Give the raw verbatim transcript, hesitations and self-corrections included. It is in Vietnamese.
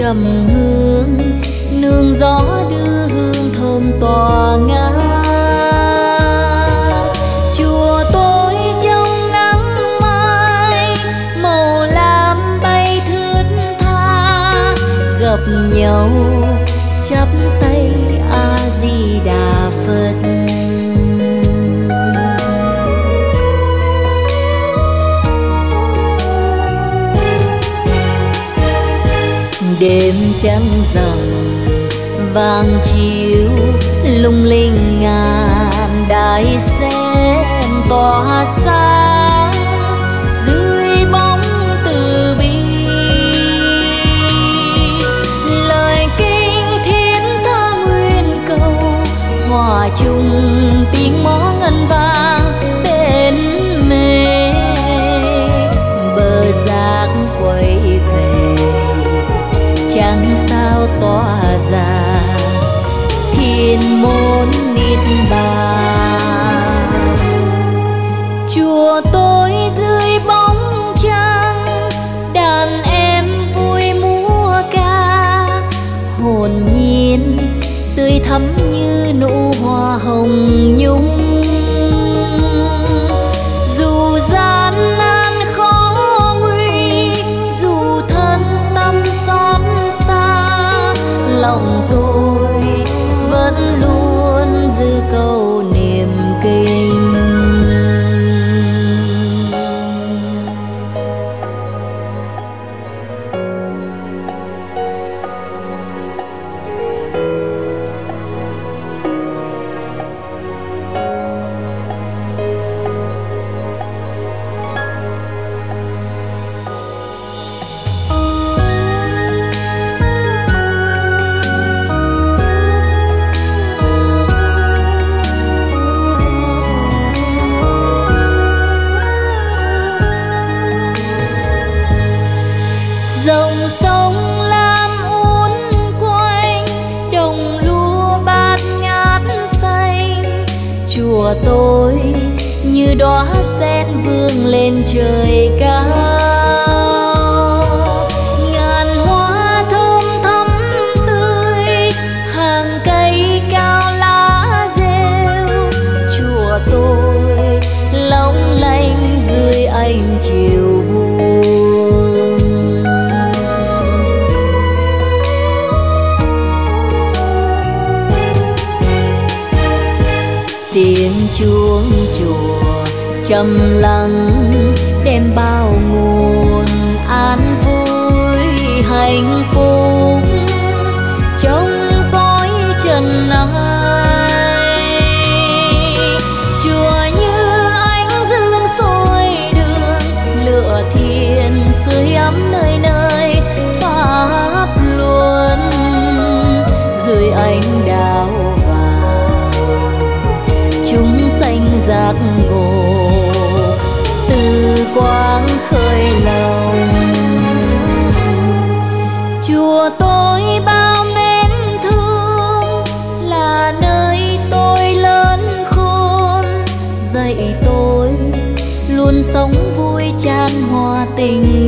trầm hương, nương gió đưa hương thơm tỏa ngát. Chùa tôi trong nắng mai, màu lam bay thướt tha, gặp nhau chắp tay A Di Đà Phật. Đêm trăng rằm vàng chiếu lung linh ngàn đài sen tỏa sáng dưới bóng từ bi. Lời kinh thiên tha nguyên cầu hòa chung tiếng mõ ngân vang bên mê. Bờ giác quay về chẳng sao tỏa ra thiên môn niết bàn. Chùa tôi dưới bóng trăng, đàn em vui múa ca, hồn nhiên tươi thắm như nụ hoa hồng nhung. Dù gian nan khó nguy, dù thân tâm xót xa, lòng tôi vẫn luôn giữ câu niềm kinh. Dòng sông lam uốn quanh, đồng lúa bát ngát xanh. Chùa tôi như đóa sen vươn lên trời cao. Ngàn hoa thơm thắm tươi, hàng cây cao lá rêu. Chùa tôi long lanh dưới ánh chiều buông. Tiếng chuông chùa trầm lắng đem bao nguồn an vui hạnh phúc trong cõi trần ai. Chùa như ánh dương soi đường, lửa thiên sưởi ấm nơi nơi pháp luân. Dưới ánh đào chúng sanh giác ngộ, từ quang khơi lòng. Chùa tôi bao mến thương, là nơi tôi lớn khôn. Dạy tôi luôn sống vui chan hòa tình